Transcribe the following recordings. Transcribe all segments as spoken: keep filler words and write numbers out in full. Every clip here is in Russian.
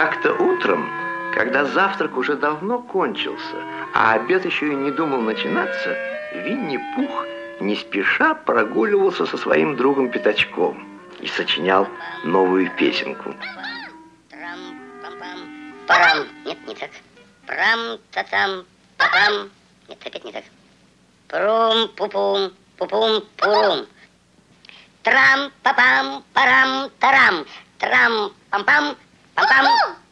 Как-то утром, когда завтрак уже давно кончился, а обед еще и не думал начинаться, Винни-Пух не спеша прогуливался со своим другом Пятачком и сочинял новую песенку. Парам, нет, не так. Прам-та-там, парам, нет, опять не так. Прум-пу-пум, пу-пум-пурум. Трам-па-пам, парам-тарам, трам-пам-пам, пам-пам.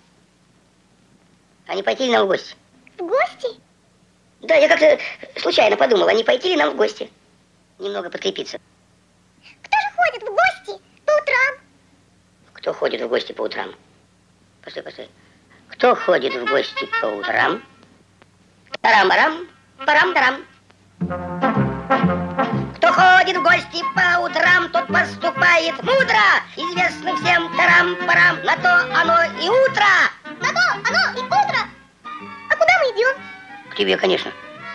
А не пойти ли нам в гости? В гости? Да, я как-то случайно подумал, а не пойти ли нам в гости? Немного подкрепиться. Кто же ходит в гости по утрам? Кто ходит в гости по утрам? Постой, постой. Кто ходит в гости по утрам? Тарам-барам, парам-тарам. Кто ходит в гости по утрам, тот поступает мудро. Известно всем тарам-парам, на то оно и утро. На то оно и утро. А куда мы идем? К тебе, конечно.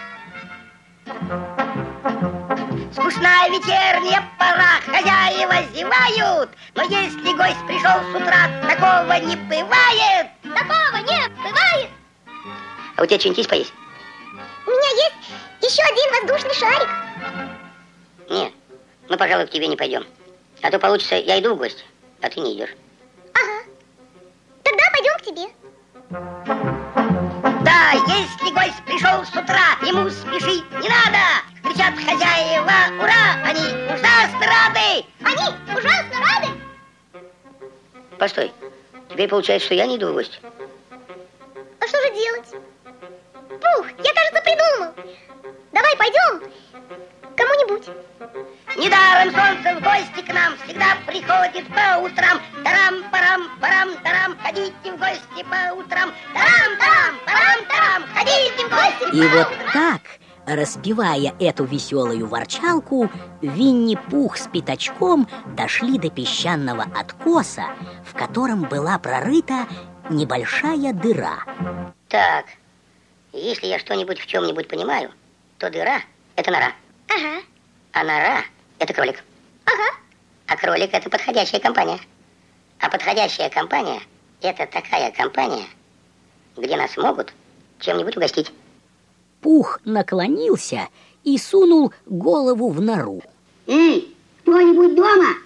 Скучная вечерняя пора, хозяева зевают. Но если гость пришел с утра, такого не бывает. Такого не бывает. А у тебя что-нибудь есть поесть? У меня есть еще один воздушный шарик. Нет, мы, пожалуй, к тебе не пойдем. А то получится, я иду в гости, а ты не идешь. Ага. Тогда пойдем к тебе. Да, если гость пришел с утра, ему спешить не надо. Кричат хозяева, ура, они ужасно рады. Они ужасно рады? Постой, теперь получается, что я не иду в гости. А что же делать? Пух, я, кажется, придумал. Давай пойдем к кому-нибудь. Недаром солнце в гости к нам всегда приходит по утрам. Тарам-парам-парам-тарам, ходите в гости по утрам. Тарам-тарам-парам-тарам, ходите в гости. И вот так, распевая эту веселую ворчалку, Винни-Пух с Пятачком дошли до песчаного откоса, в котором была прорыта небольшая дыра. Так, если я что-нибудь в чем-нибудь понимаю, то дыра – это нора. Ага. А нора – это кролик. Ага. А кролик – это подходящая компания. А подходящая компания – это такая компания, где нас могут чем-нибудь угостить. Пух наклонился и сунул голову в нору. Эй, кто-нибудь дома?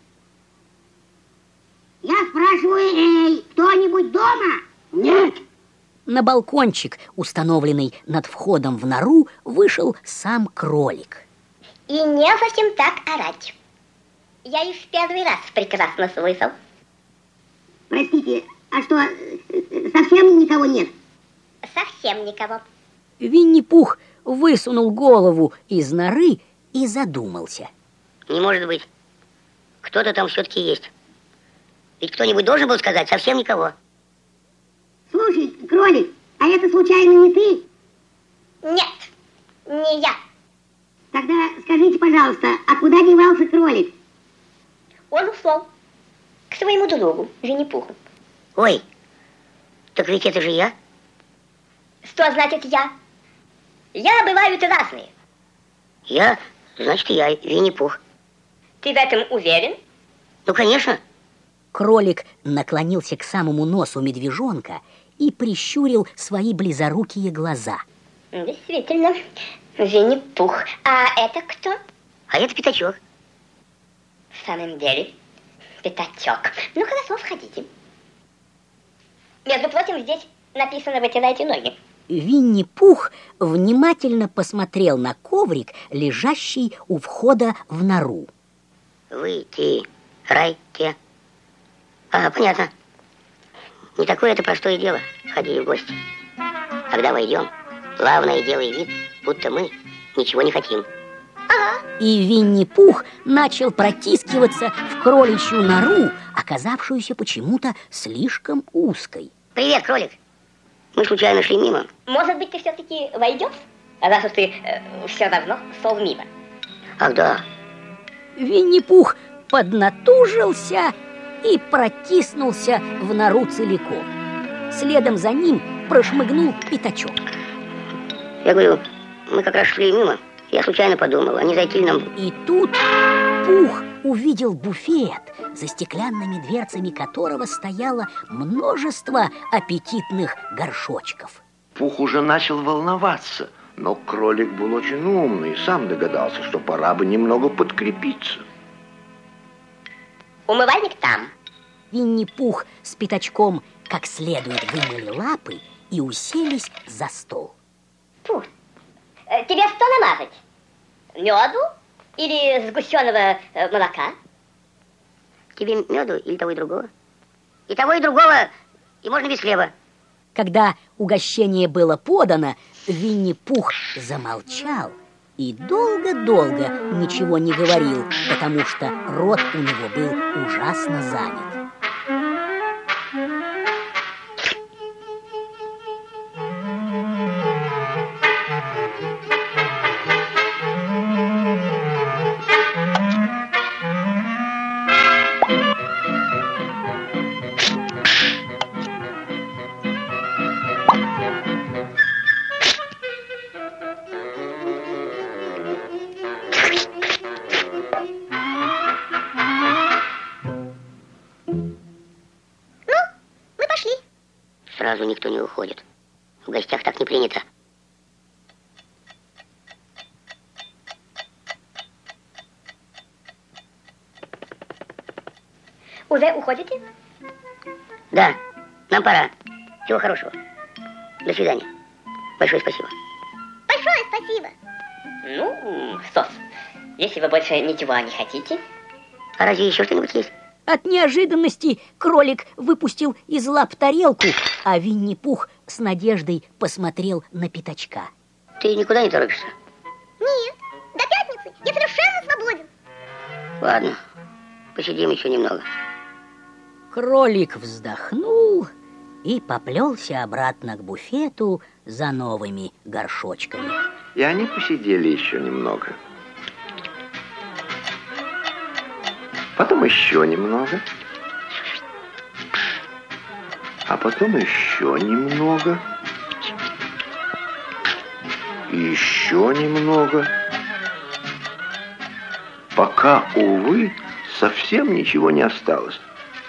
Я спрашиваю, эй, кто-нибудь дома? Нет. На балкончик, установленный над входом в нору, вышел сам кролик. И не совсем так орать. Я их в первый раз прекрасно слышал. Простите, а что, совсем никого нет? Совсем никого. Винни-Пух высунул голову из норы и задумался. Не может быть. Кто-то там все-таки есть. Ведь кто-нибудь должен был сказать совсем никого. Слушай, кролик, а это случайно не ты? Нет, не я. Тогда скажите, пожалуйста, а куда девался кролик? Он ушел к своему другу, Винни-Пуху. Ой, так ведь это же я. Что значит я? Я бывают разные. Я, значит, я, Винни-Пух. Ты в этом уверен? Ну, конечно. Кролик наклонился к самому носу медвежонка и прищурил свои близорукие глаза. Действительно, Винни-Пух. А это кто? А это Пятачок. В самом деле, Пятачок. Ну, хорошо, входите. Между прочим, здесь написано «вытирайте ноги». Винни-Пух внимательно посмотрел на коврик, лежащий у входа в нору. Вытирайте. А, понятно. Не такое это простое дело ходить в гости. Когда войдем, главное делай вид, будто мы ничего не хотим. Ага. И Винни-Пух начал протискиваться в кроличью нору, оказавшуюся почему-то слишком узкой. Привет, кролик. Мы случайно шли мимо. Может быть, ты все-таки войдешь? Раз уж ты э, все равно шел мимо. Ах, да. Винни-Пух поднатужился и протиснулся в нору целиком. Следом за ним прошмыгнул Пятачок. Я говорю, мы как раз шли мимо. Я случайно подумал, а не зайти ли нам... И тут Пух увидел буфет, за стеклянными дверцами которого стояло множество аппетитных горшочков. Пух уже начал волноваться, но кролик был очень умный и сам догадался, что пора бы немного подкрепиться. Умывальник там. Винни-Пух с Пятачком как следует вымыли лапы и уселись за стол. Пух, э, тебе что намазать? Меду или сгущенного э, молока? Тебе меду или того и другого? И того, и другого, и можно без хлеба. Когда угощение было подано, Винни-Пух замолчал и долго-долго ничего не говорил, потому что рот у него был ужасно занят. Сразу никто не уходит. В гостях так не принято. Уже уходите? Да, нам пора. Всего хорошего. До свидания. Большое спасибо. Большое спасибо. Ну, что ж, если вы больше ничего не хотите. А разве еще что-нибудь есть? От неожиданности кролик выпустил из лап тарелку, а Винни-Пух с надеждой посмотрел на Пятачка. Ты никуда не торопишься? Нет, до пятницы я совершенно свободен. Ладно, посидим еще немного. Кролик вздохнул и поплелся обратно к буфету за новыми горшочками. И они посидели еще немного. Потом еще немного. А потом еще немного. И еще немного. Пока, увы, совсем ничего не осталось.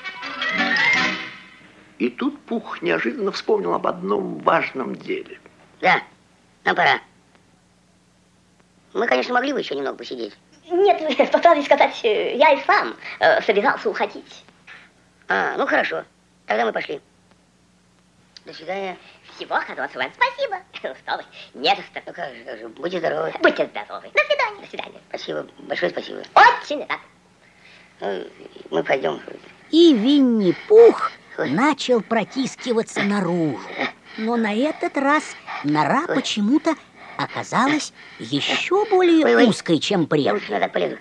И тут Пух неожиданно вспомнил об одном важном деле. Да, нам пора. Мы, конечно, могли бы еще немного посидеть. Нет, по правде сказать, я и сам э, собирался уходить. А, ну хорошо, тогда мы пошли. До свидания. Всего хорошего. Спасибо. Что вы, не за что. Ну как же, как же, будьте здоровы. Будьте здоровы. До свидания. До свидания. Спасибо, большое спасибо. Очень рад. Ну, мы пойдем. И Винни-Пух начал протискиваться наружу. Но на этот раз нора почему-то оказалась еще более ой, ой. узкой, чем Я прежде. лучше назад полезу.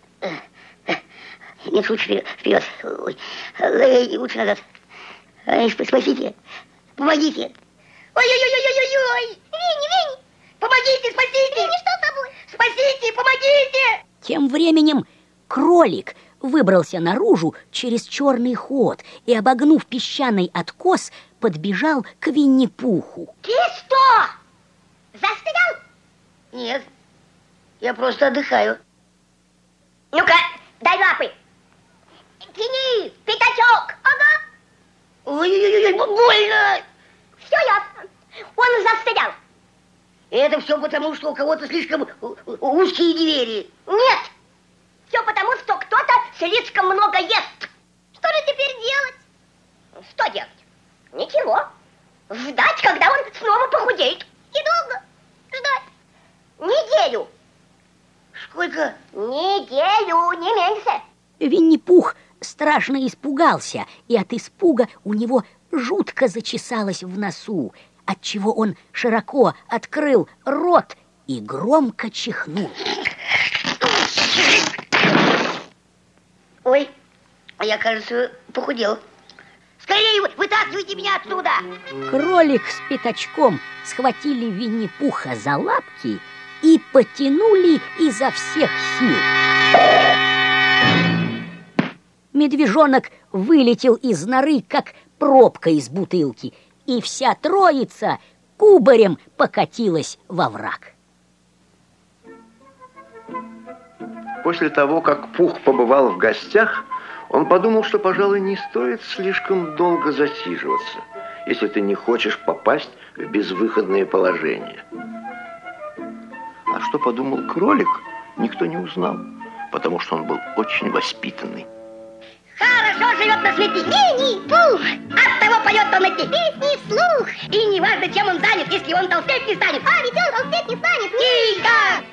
Нет, лучше вперед. вперед. Ой, ой, лучше назад. Ой, спасите. Помогите. Ой-ой-ой-ой-ой-ой. Винни, Винни. Помогите, спасите. Винни, что с тобой? Спасите, помогите. Тем временем кролик выбрался наружу через черный ход и, обогнув песчаный откос, подбежал к Винни-Пуху. Ты что? Застрял? Нет, я просто отдыхаю. Ну-ка, дай лапы. Тяни, Пятачок. Ага. Ой-ой-ой, больно. Все ясно. Он застрял. Это все потому, что у кого-то слишком узкие двери. Нет. Все потому, что кто-то слишком много ест. Что же теперь делать? Что делать? Ничего. Ждать, когда он снова похудеет. И долго ждать? Неделю. Сколько? Неделю, не меньше. Винни-Пух страшно испугался, и от испуга у него жутко зачесалось в носу, отчего он широко открыл рот и громко чихнул. Ой, я, кажется, похудел. Скорее вытаскивайте меня отсюда! Кролик с Пятачком схватили Винни-Пуха за лапки и потянули изо всех сил. Медвежонок вылетел из норы, как пробка из бутылки, и вся троица кубарем покатилась во враг. После того, как Пух побывал в гостях, он подумал, что, пожалуй, не стоит слишком долго засиживаться, если ты не хочешь попасть в безвыходное положение. А что подумал кролик, никто не узнал, потому что он был очень воспитанный. Хорошо живет на свете Винни-Пух. Оттого поет он эти песни вслух. И неважно, чем он занят, если он толстеть не станет. А ведь он толстеть не станет. Тихо!